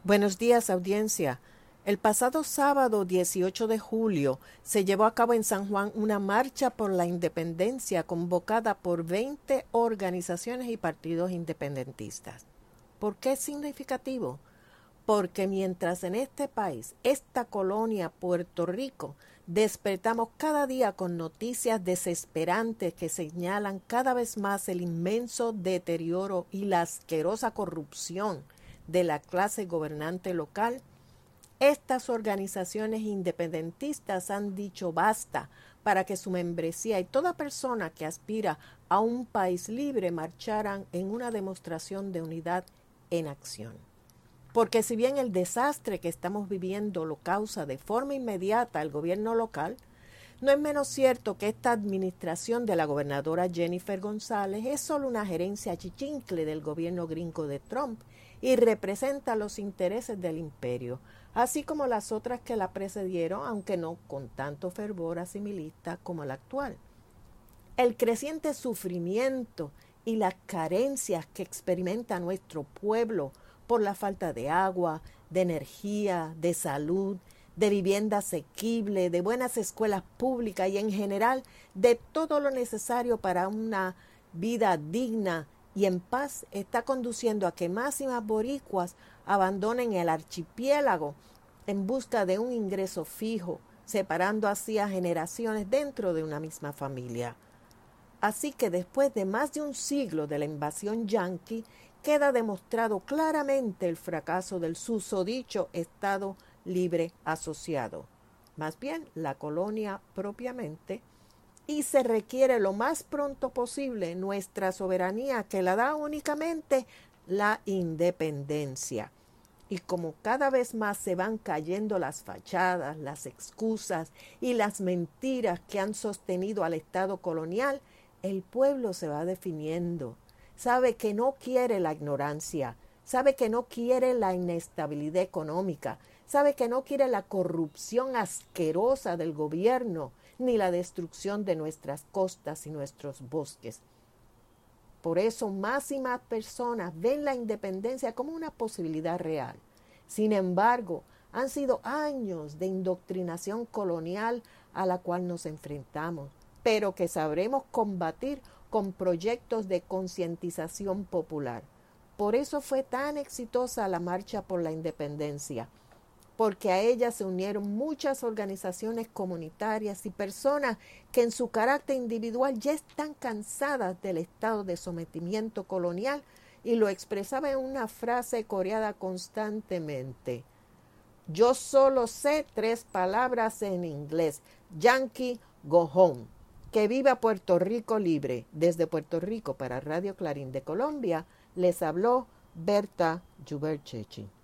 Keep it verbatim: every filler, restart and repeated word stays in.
Buenos días, audiencia. El pasado sábado dieciocho de julio se llevó a cabo en San Juan una marcha por la independencia convocada por veinte organizaciones y partidos independentistas. ¿Por qué es significativo? Porque mientras en este país, esta colonia Puerto Rico, despertamos cada día con noticias desesperantes que señalan cada vez más el inmenso deterioro y la asquerosa corrupción de la clase gobernante local, estas organizaciones independentistas han dicho basta para que su membresía y toda persona que aspira a un país libre marcharan en una demostración de unidad en acción. Porque si bien el desastre que estamos viviendo lo causa de forma inmediata el gobierno local, no es menos cierto que esta administración de la gobernadora Jennifer González es solo una gerencia chichincle del gobierno gringo de Trump y representa los intereses del imperio, así como las otras que la precedieron, aunque no con tanto fervor asimilista como la actual. El creciente sufrimiento y las carencias que experimenta nuestro pueblo por la falta de agua, de energía, de salud, de vivienda asequible, de buenas escuelas públicas y en general de todo lo necesario para una vida digna y en paz, está conduciendo a que más y más boricuas abandonen el archipiélago en busca de un ingreso fijo, separando así a generaciones dentro de una misma familia. Así que después de más de un siglo de la invasión yanqui, queda demostrado claramente el fracaso del susodicho Estado Libre Asociado, más bien la colonia propiamente, y se requiere lo más pronto posible nuestra soberanía, que la da únicamente la independencia. Y como cada vez más se van cayendo las fachadas, las excusas y las mentiras que han sostenido al Estado colonial, el pueblo se va definiendo. Sabe que no quiere la ignorancia, sabe que no quiere la inestabilidad económica, sabe que no quiere la corrupción asquerosa del gobierno, ni la destrucción de nuestras costas y nuestros bosques. Por eso más y más personas ven la independencia como una posibilidad real. Sin embargo, han sido años de indoctrinación colonial a la cual nos enfrentamos, pero que sabremos combatir con proyectos de concientización popular. Por eso fue tan exitosa la marcha por la independencia, porque a ella se unieron muchas organizaciones comunitarias y personas que en su carácter individual ya están cansadas del estado de sometimiento colonial y lo expresaba en una frase coreada constantemente. Yo solo sé tres palabras en inglés: Yankee, go home. Que viva Puerto Rico libre. Desde Puerto Rico para Radio Clarín de Colombia les habló Berta Yuberchechi.